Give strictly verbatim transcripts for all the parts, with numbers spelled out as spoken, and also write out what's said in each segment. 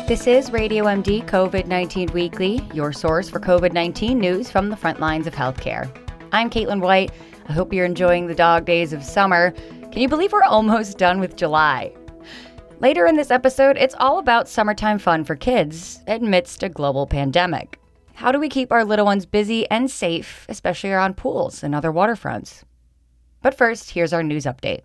This is Radio M D COVID nineteen Weekly, your source for COVID nineteen news from the front lines of healthcare. I'm Caitlin White. I hope you're enjoying the dog days of summer. Can you believe we're almost done with July? Later in this episode, it's all about summertime fun for kids amidst a global pandemic. How do we keep our little ones busy and safe, especially around pools and other waterfronts? But first, here's our news update.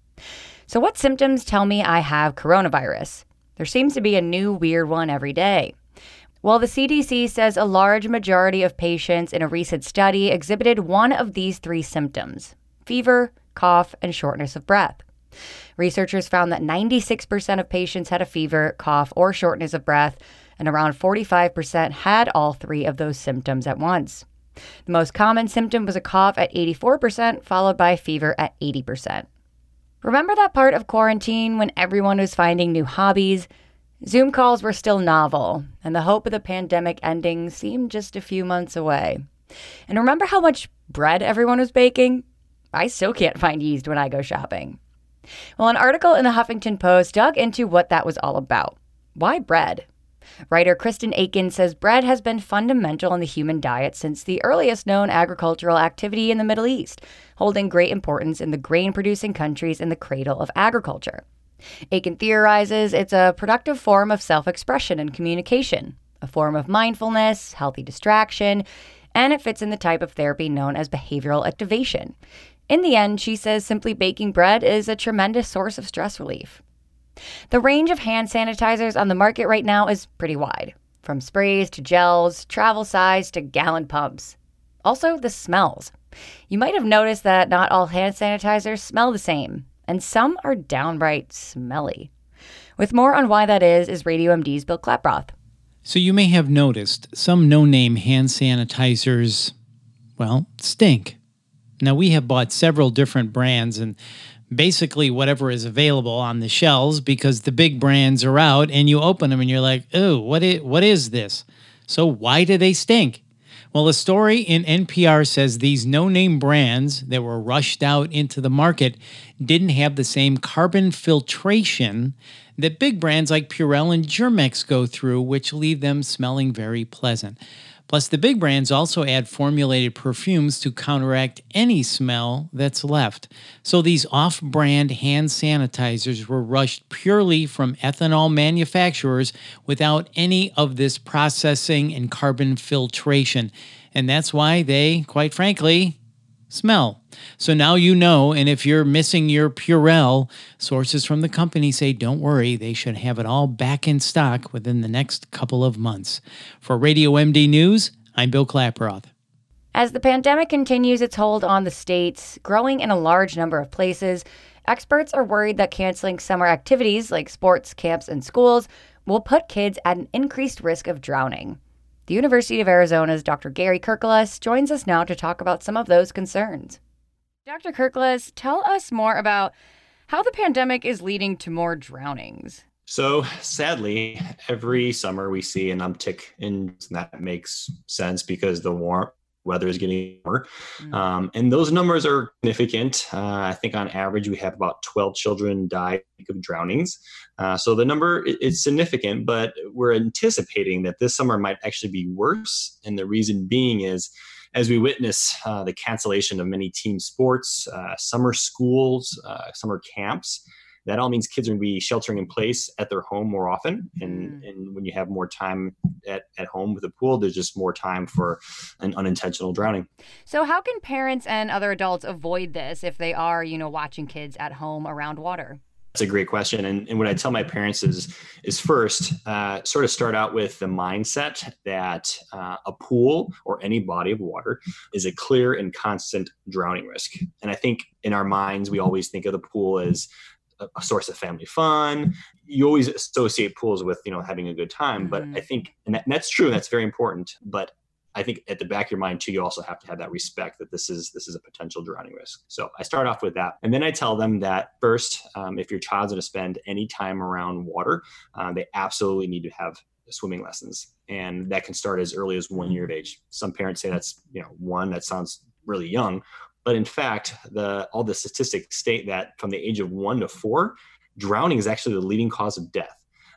So what symptoms tell me I have coronavirus? There seems to be a new weird one every day. Well, the C D C says a large majority of patients in a recent study exhibited one of these three symptoms: fever, cough, and shortness of breath. Researchers found that ninety-six percent of patients had a fever, cough, or shortness of breath, and around forty-five percent had all three of those symptoms at once. The most common symptom was a cough at eighty-four percent, followed by fever at eighty percent. Remember that part of quarantine when everyone was finding new hobbies? Zoom calls were still novel, and the hope of the pandemic ending seemed just a few months away. And remember how much bread everyone was baking? I still can't find yeast when I go shopping. Well, an article in the Huffington Post dug into what that was all about. Why bread? Writer Kristen Aiken says bread has been fundamental in the human diet since the earliest known agricultural activity in the Middle East, holding great importance in the grain-producing countries in the cradle of agriculture. Aiken theorizes it's a productive form of self-expression and communication, a form of mindfulness, healthy distraction, and it fits in the type of therapy known as behavioral activation. In the end, she says simply baking bread is a tremendous source of stress relief. The range of hand sanitizers on the market right now is pretty wide, from sprays to gels, travel size to gallon pumps. Also, the smells. You might have noticed that not all hand sanitizers smell the same, and some are downright smelly. With more on why that is, is Radio M D's Bill Klaproth. So you may have noticed some no-name hand sanitizers, well, stink. Now, we have bought several different brands and basically whatever is available on the shelves because the big brands are out and you open them and you're like, oh, what is, what is this? So why do they stink? Well, a story in N P R says these no-name brands that were rushed out into the market didn't have the same carbon filtration that big brands like Purell and Germex go through, which leave them smelling very pleasant. Plus, the big brands also add formulated perfumes to counteract any smell that's left. So these off-brand hand sanitizers were rushed purely from ethanol manufacturers without any of this processing and carbon filtration. And that's why they, quite frankly, smell. So now you know, and if you're missing your Purell, sources from the company say don't worry, they should have it all back in stock within the next couple of months. For Radio M D News, I'm Bill Klaproth. As the pandemic continues its hold on the states, growing in a large number of places, experts are worried that canceling summer activities like sports, camps, and schools will put kids at an increased risk of drowning. The University of Arizona's Doctor Gary Kirklas joins us now to talk about some of those concerns. Doctor Kirklas, tell us more about how the pandemic is leading to more drownings. So sadly, every summer we see an uptick in, and that makes sense because the warm weather is getting warmer. Mm. Um, and those numbers are significant. Uh, I think on average, we have about twelve children die of drownings. Uh, so the number is significant, but we're anticipating that this summer might actually be worse. And the reason being is, as we witness uh, the cancellation of many team sports, uh, summer schools, uh, summer camps, that all means kids are going to be sheltering in place at their home more often. And, mm. and when you have more time at, at home with a pool, there's just more time for an unintentional drowning. So how can parents and other adults avoid this if they are, you know, watching kids at home around water? That's a great question. And, and what I tell my parents is, is first, uh, sort of start out with the mindset that uh, a pool or any body of water is a clear and constant drowning risk. And I think in our minds, we always think of the pool as a source of family fun. You always associate pools with, you know, having a good time. But mm-hmm. I think, and, that, and that's true, and that's very important. But I think at the back of your mind too, you also have to have that respect that this is this is a potential drowning risk. So I start off with that. And then I tell them that first, um, if your child's going to spend any time around water, uh, they absolutely need to have swimming lessons. And that can start as early as one year of age. Some parents say that's, you know, one, that sounds really young. But in fact, the all the statistics state that from the age of one to four, drowning is actually the leading cause of death.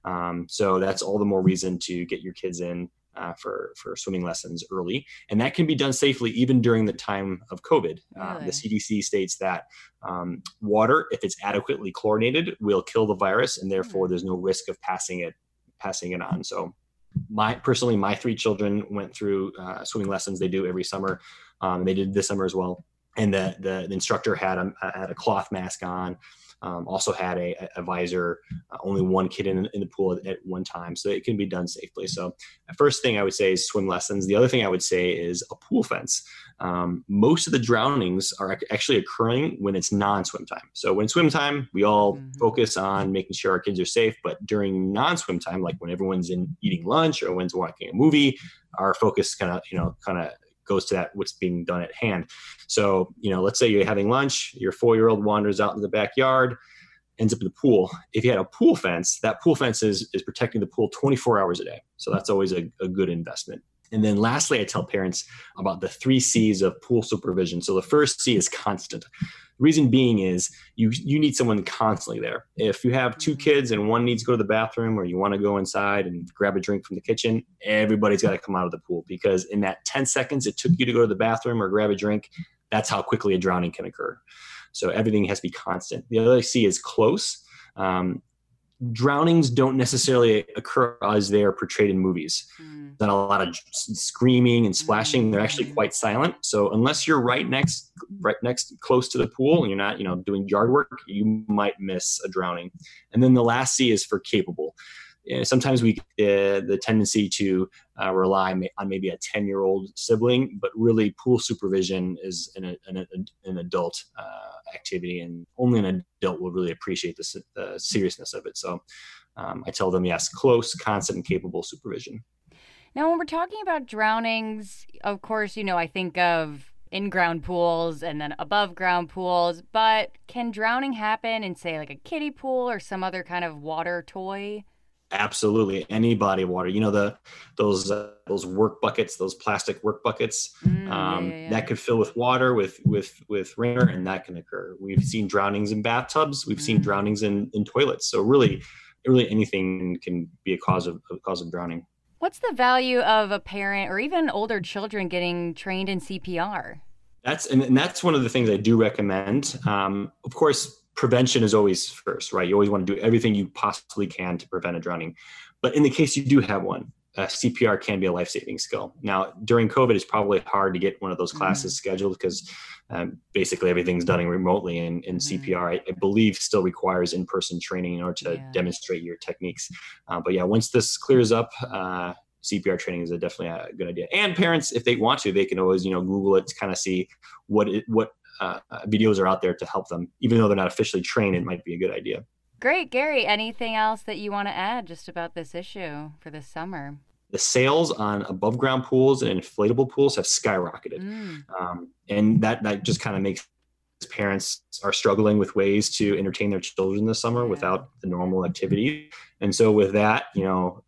Um, so that's all the more reason to get your kids in uh, for, for swimming lessons early. And that can be done safely even during the time of COVID. Really? Um, the C D C states that um, water, if it's adequately chlorinated, will kill the virus, and therefore Hmm. there's no risk of passing it passing it on. So my personally, my three children went through uh, swimming lessons. They do every summer. Um, they did this summer as well. And the, the, the instructor had a, had a cloth mask on, um, also had a, a visor, uh, only one kid in, in the pool at, at one time. So it can be done safely. So the first thing I would say is swim lessons. The other thing I would say is a pool fence. Um, most of the drownings are actually occurring when it's non-swim time. So when swim time, we all Mhm. focus on making sure our kids are safe. But during non-swim time, like when everyone's in eating lunch or when's watching a movie, our focus kind of, you know, kind of goes to that, what's being done at hand. So, you know, let's say you're having lunch, your four-year-old wanders out in the backyard, ends up in the pool. If you had a pool fence, that pool fence is, is protecting the pool twenty-four hours a day. So that's always a, a good investment. And then lastly, I tell parents about the three C's of pool supervision. So the first C is constant. The reason being is you you need someone constantly there. If you have two kids and one needs to go to the bathroom, or you want to go inside and grab a drink from the kitchen, everybody's got to come out of the pool, because in that ten seconds it took you to go to the bathroom or grab a drink, that's how quickly a drowning can occur. So everything has to be constant. The other C is close. Um, drownings don't necessarily occur as they are portrayed in movies. Mm. Not a lot of screaming and splashing. They're actually Mm. quite silent. So unless you're right next, right next, close to the pool, and you're not, you know, doing yard work, you might miss a drowning. And then the last C is for capable. You know, sometimes we uh, the tendency to uh, rely on maybe a ten-year-old sibling, but really pool supervision is an, an, an adult uh, activity, and only an adult will really appreciate the, the seriousness of it. So um, I tell them, yes, close, constant, and capable supervision. Now, when we're talking about drownings, of course, you know, I think of in-ground pools and then above-ground pools, but can drowning happen in, say, like a kiddie pool or some other kind of water toy? Absolutely, any body of water. You know, the those uh, those work buckets, those plastic work buckets, Mm, um, yeah, yeah, yeah. that could fill with water with with with rain, and that can occur. We've seen drownings in bathtubs. We've seen Mm. drownings in, in toilets. So really, really anything can be a cause of a cause of drowning. What's the value of a parent or even older children getting trained in C P R? That's and, and that's one of the things I do recommend. Um, of course, prevention is always first, right? You always want to do everything you possibly can to prevent a drowning. But in the case you do have one, uh, C P R can be a life-saving skill. Now, during COVID, it's probably hard to get one of those classes mm. scheduled, because um, basically everything's done remotely, and, and mm. C P R, I, I believe, still requires in-person training in order to yeah. demonstrate your techniques. Uh, but yeah, once this clears up, uh, C P R training is a definitely a good idea. And parents, if they want to, they can always, you know, Google it to kind of see what it, what uh, videos are out there to help them. Even though they're not officially trained, it might be a good idea. Great. Gary, anything else that you want to add just about this issue for this summer? The sales on above ground pools and inflatable pools have skyrocketed. Mm. Um, and that, that just kind of makes parents are struggling with ways to entertain their children this summer yeah. without the normal activity. And so with that, you know,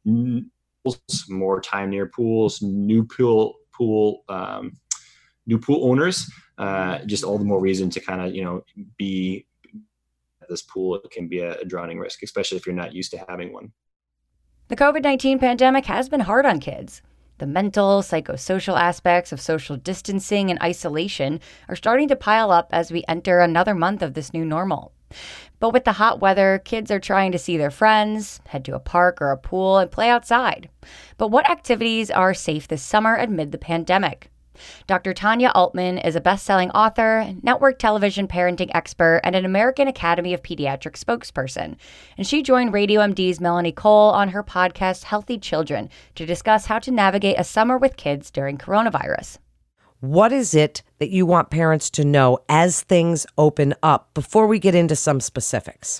more time near pools, new pool pool, um, new pool owners, uh, just all the more reason to kind of, you know, be at this pool. It can be a, a drowning risk, especially if you're not used to having one. The COVID nineteen pandemic has been hard on kids. The mental, psychosocial aspects of social distancing and isolation are starting to pile up as we enter another month of this new normal. But with the hot weather, kids are trying to see their friends, head to a park or a pool, and play outside. But what activities are safe this summer amid the pandemic? Doctor Tanya Altman is a best-selling author, network television parenting expert, and an American Academy of Pediatrics spokesperson. And she joined Radio M D's Melanie Cole on her podcast, Healthy Children, to discuss how to navigate a summer with kids during coronavirus. What is it that you want parents to know as things open up before we get into some specifics?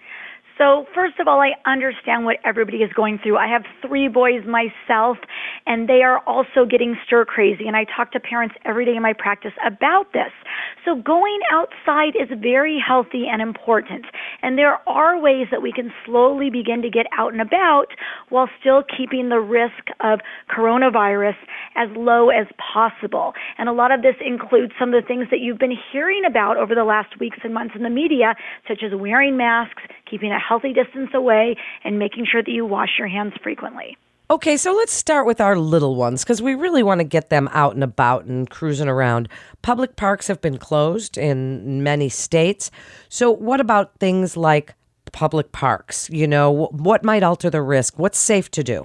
So first of all, I understand what everybody is going through. I have three boys myself, and they are also getting stir crazy. And I talk to parents every day in my practice about this. So going outside is very healthy and important. And there are ways that we can slowly begin to get out and about while still keeping the risk of coronavirus as low as possible. And a lot of this includes some of the things that you've been hearing about over the last weeks and months in the media, such as wearing masks, keeping a healthy distance away, and making sure that you wash your hands frequently. Okay, so let's start with our little ones because we really want to get them out and about and cruising around. Public parks have been closed in many states. So what about things like public parks? You know, what might alter the risk? What's safe to do?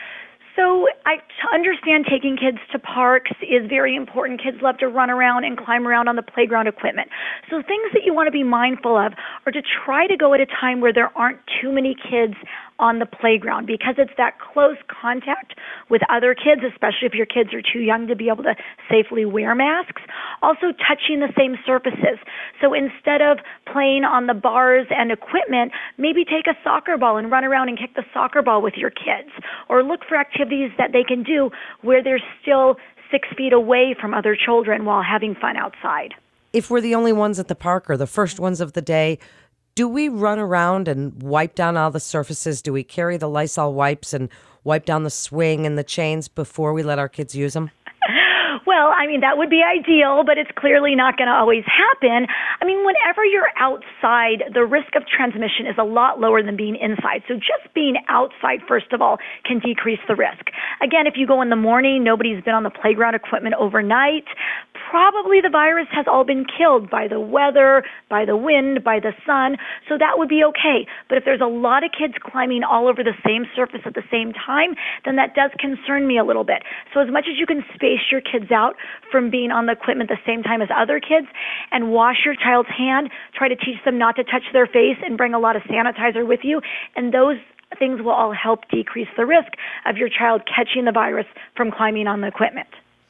So I understand taking kids to parks is very important. Kids love to run around and climb around on the playground equipment. So things that you want to be mindful of are to try to go at a time where there aren't too many kids on the playground, because it's that close contact with other kids, especially if your kids are too young to be able to safely wear masks. Also touching the same surfaces. So instead of playing on the bars and equipment, maybe take a soccer ball and run around and kick the soccer ball with your kids, or look for activities that they can do where they're still six feet away from other children while having fun outside. If we're the only ones at the park or the first ones of the day, do we run around and wipe down all the surfaces? Do we carry the Lysol wipes and wipe down the swing and the chains before we let our kids use them? Well, I mean, that would be ideal, but it's clearly not going to always happen. I mean, whenever you're outside, the risk of transmission is a lot lower than being inside. So just being outside, first of all, can decrease the risk. Again, if you go in the morning, nobody's been on the playground equipment overnight, probably the virus has all been killed by the weather, by the wind, by the sun, so that would be okay. But if there's a lot of kids climbing all over the same surface at the same time, then that does concern me a little bit. So as much as you can space your kids out from being on the equipment the same time as other kids, and wash your child's hand, try to teach them not to touch their face, and bring a lot of sanitizer with you, and those things will all help decrease the risk of your child catching the virus from climbing on the equipment.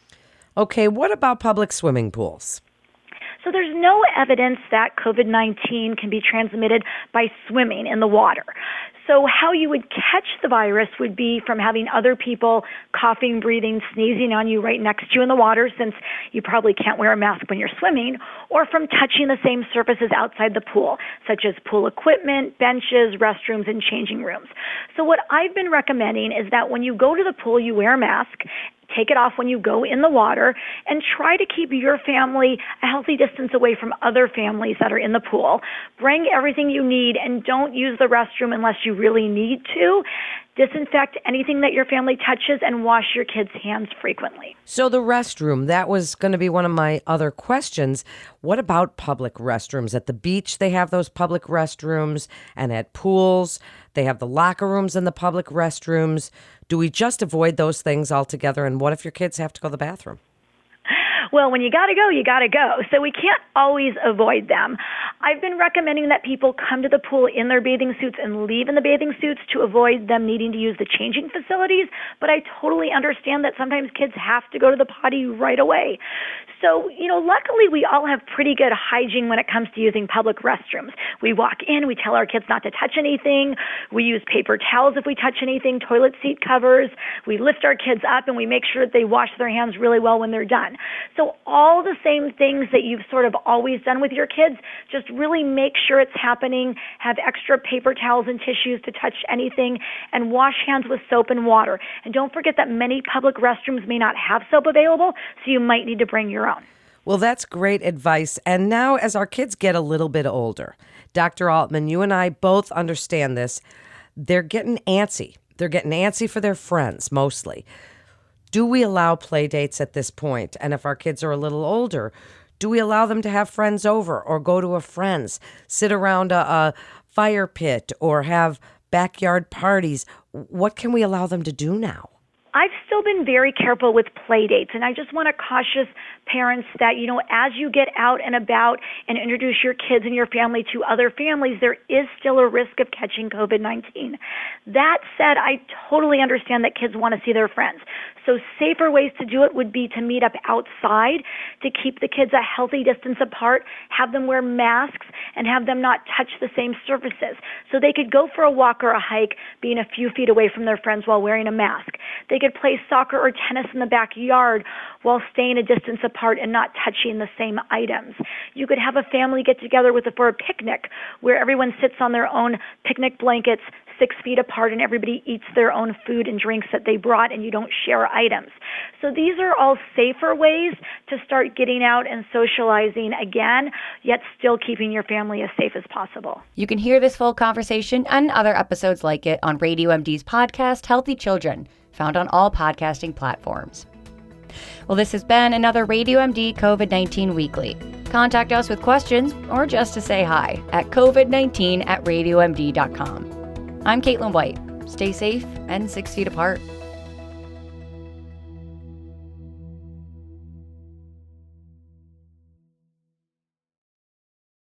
Okay, what about public swimming pools? So there's no evidence that COVID nineteen can be transmitted by swimming in the water. So how you would catch the virus would be from having other people coughing, breathing, sneezing on you right next to you in the water, since you probably can't wear a mask when you're swimming, or from touching the same surfaces outside the pool, such as pool equipment, benches, restrooms, and changing rooms. So what I've been recommending is that when you go to the pool, you wear a mask. Take it off when you go in the water, and try to keep your family a healthy distance away from other families that are in the pool. Bring everything you need, and don't use the restroom unless you really need to. Disinfect anything that your family touches, and wash your kids' hands frequently. So the restroom, that was going to be one of my other questions. What about public restrooms? At the beach, they have those public restrooms, and at pools, they have the locker rooms and the public restrooms. Do we just avoid those things altogether? And what if your kids have to go to the bathroom? Well, when you got to go, you got to go. So we can't always avoid them. I've been recommending that people come to the pool in their bathing suits and leave in the bathing suits to avoid them needing to use the changing facilities. But I totally understand that sometimes kids have to go to the potty right away. So, you know, luckily we all have pretty good hygiene when it comes to using public restrooms. We walk in, we tell our kids not to touch anything. We use paper towels if we touch anything, toilet seat covers. We lift our kids up and we make sure that they wash their hands really well when they're done. So all the same things that you've sort of always done with your kids, just really make sure it's happening. Have extra paper towels and tissues to touch anything, and wash hands with soap and water. And don't forget that many public restrooms may not have soap available, so you might need to bring your own. Well, that's great advice. And now as our kids get a little bit older, Doctor Altman, you and I both understand this. They're getting antsy. They're getting antsy for their friends, mostly. Do we allow play dates at this point? And if our kids are a little older, do we allow them to have friends over or go to a friend's, sit around a, a fire pit or have backyard parties? What can we allow them to do now? I've still been very careful with play dates, and I just want to caution parents that, you know, as you get out and about and introduce your kids and your family to other families, there is still a risk of catching COVID nineteen. That said, I totally understand that kids want to see their friends. So safer ways to do it would be to meet up outside, to keep the kids a healthy distance apart, have them wear masks, and have them not touch the same surfaces. So they could go for a walk or a hike being a few feet away from their friends while wearing a mask. They could play soccer or tennis in the backyard while staying a distance apart and not touching the same items. You could have a family get together with a, for a picnic where everyone sits on their own picnic blankets, six feet apart and everybody eats their own food and drinks that they brought and you don't share items. So these are all safer ways to start getting out and socializing again, yet still keeping your family as safe as possible. You can hear this full conversation and other episodes like it on Radio M D's podcast, Healthy Children, found on all podcasting platforms. Well, this has been another Radio M D COVID nineteen Weekly. Contact us with questions or just to say hi at covid nineteen at radio m d dot com. I'm Caitlin White. Stay safe and six feet apart.